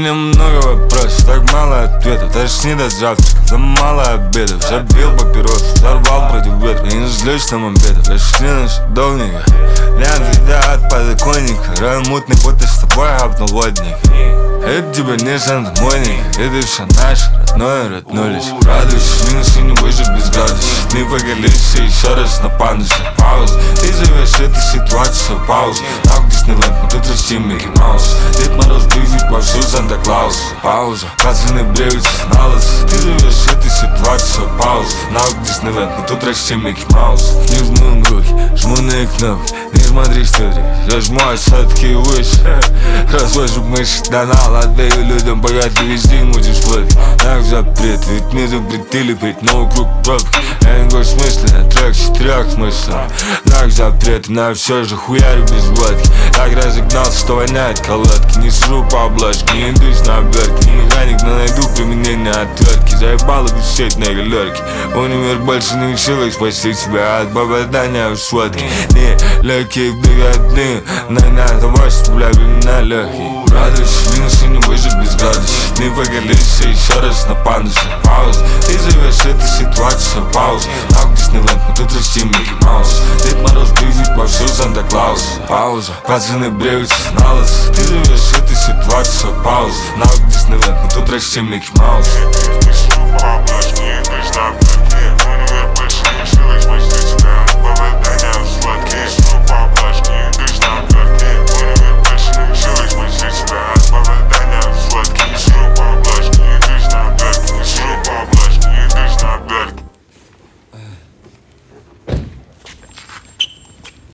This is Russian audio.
Слишком много вопросов, так мало ответов. Даже не до завтрака, за мало обедов. Забил папирос, взорвал против ветра. И не злюсь на мопедов, решли на шедовника. Лям еда от подоконника. Рай мутный, будто с тобой гапнул водник. Это тебе не Санта-Моника, это все наше, родное лишь. Радуйся, минус и не выжить без градуса. Не поголишься еще раз на пандусе. Пауза, ты живешь эту ситуацию, пауза. Нахуй Диснейленд, мы тут растим Микки Маус. Дед Мороз бежит вовсю Санта-Клаус. Пауза, пацаны бреются на лысо. Ты живешь эту ситуацию, пауза. Нахуй Диснейленд, мы тут растим Микки Маус. Не жму руки, жму на кнопки. Не смотри вперед, я жму все-таки выше. Развожу мыши донал, отдаю людям, пока ты везде мутишь плыть. Так запрет, ведь мне запретили пить, но вокруг пробки. Я не говорю смысленно, трек с трех смыслов. Так запрет, но я все же хуярю без водки. Так разогнался, что воняет колодки. Не сру по обложке, не идусь на обертке. Не механик, но найду применение отвертки. Заебало висеть на галерке. Универ больше не в силах спасти себя от попадания в сводки. Не легкие вдыхать, на надо вось, бля, на легкие. Радуйся, минус и не выжить без градуса. Не поголишься еще раз на пандусе. Пауза, ты живешь эту ситуацию, пауза. Нахуй Диснейленд, мы тут растим Микки Маус. Дед Мороз бежит вовсю Санта-Клаус. Пауза, пацаны бреются на лысо. Ты живешь эту ситуацию, пауза. Нахуй Диснейленд, мы тут растим Микки Маус.